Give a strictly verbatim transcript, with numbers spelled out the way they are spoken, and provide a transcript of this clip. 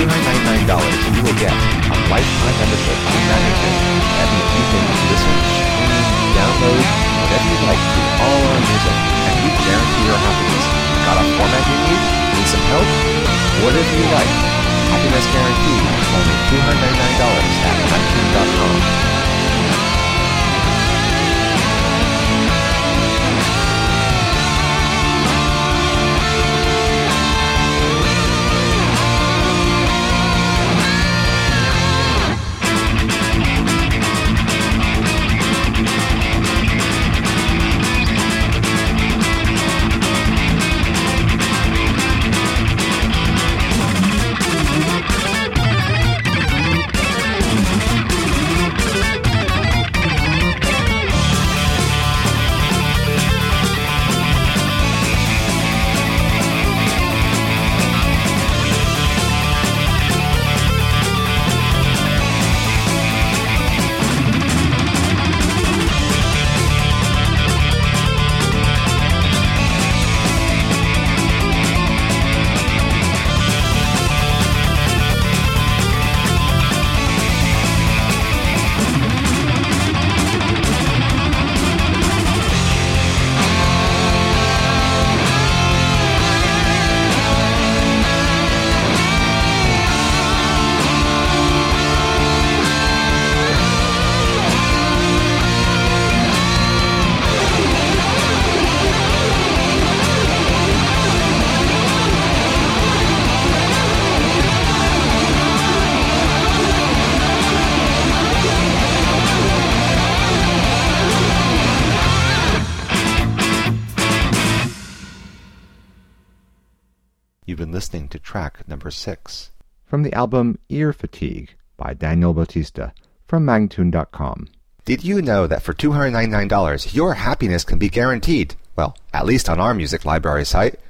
two hundred ninety-nine dollars, you will get a lifetime membership to Magneton. That means you can listen, stream, download, whatever you like to all our music, and we guarantee your happiness. Got a format you need? Need some help? Whatever you like. Happiness guaranteed. Only two hundred ninety-nine dollars at iTunes dot com. You've been listening to track number six from the album Ear Fatigue by Daniel Bautista from Magnatune dot com. Did you know that for two hundred ninety-nine dollars your happiness can be guaranteed? Well, at least on our music library site.